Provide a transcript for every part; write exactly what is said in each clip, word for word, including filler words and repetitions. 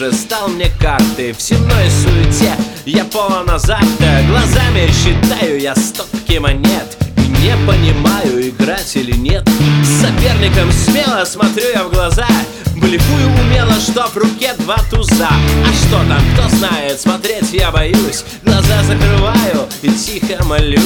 уже стал мне карты. В земной суете я полон азарта. Глазами считаю я стопки монет и не понимаю, играть или нет. С соперником смело смотрю я в глаза, блефую умело, что в руке два туза. А что там, кто знает, смотреть я боюсь. Глаза закрываю и тихо молюсь.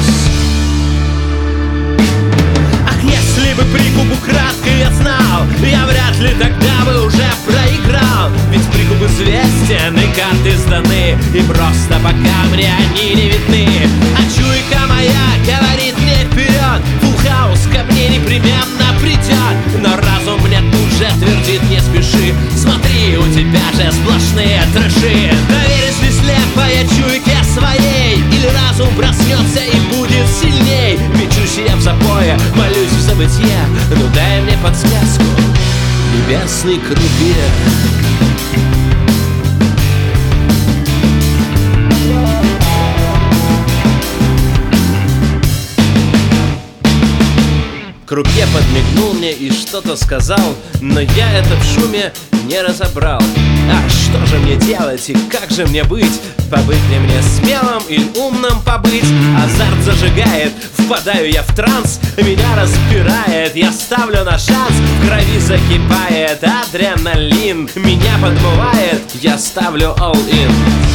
Ах, если бы прикуп украдкой я знал, я вряд ли тогда бы уже проиграл. Ведь прикуп известен и карты сданы, и просто пока мне они не видны. А чуйка моя говорит мне вперед, фулл хаус ко мне непременно придет. Но разум мне тут же твердит: не спеши, смотри, у тебя же сплошные трэши. Доверишь ли слепая чуйке своей, или разум проснется и будет сильней? Мечусь я в запое, молюсь в забытье, ну дай мне подсказку, небесный крупье. Крупье подмигнул мне и что-то сказал, но я это в шуме не разобрал. А что же мне делать и как же мне быть? Побыть ли мне смелым или умным побыть? Азарт зажигает, впадаю я в транс, меня распирает, я ставлю на шанс. В крови закипает адреналин, меня подмывает, я ставлю all-in.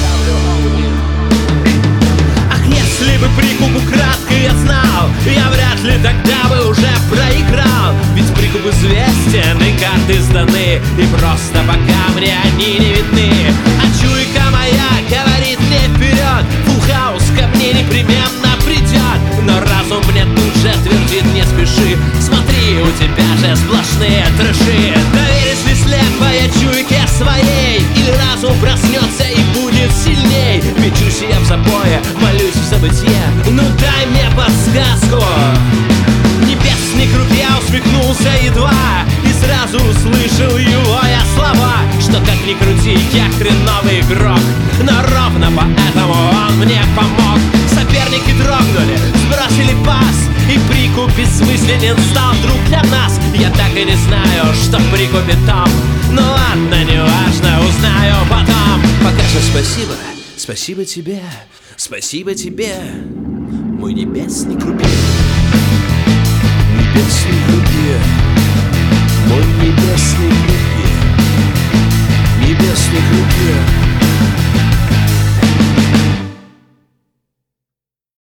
Если бы прикуп украдкой я знал, я вряд ли тогда бы уже проиграл. Ведь прикуп известен и карты сданы, и просто пока мне они не видны. А чуйка моя говорит мне вперед, фулл хаус ко мне непременно придет. Но разум мне тут же твердит: не спеши, смотри, у тебя же сплошные трэши. Доверишь ли слепая чуйке своей, или разум проснется и будет сильней? Мечусь я в запое, молюсь в забытье, ну дай мне подсказку. Небесный крупье усмехнулся едва, и сразу услышал его я слова, что как ни крути, я хреновый игрок, но ровно поэтому он мне помог. Соперники дрогнули, сбросили пас, и прикуп бессмысленен стал вдруг для нас. Я так и не знаю, что в прикупе там, ну ладно, неважно, узнаю потом. Пока же спасибо, спасибо тебе, спасибо тебе, мой небесный крупье. Небесный крупье, мой небесный крупье, небесный крупье.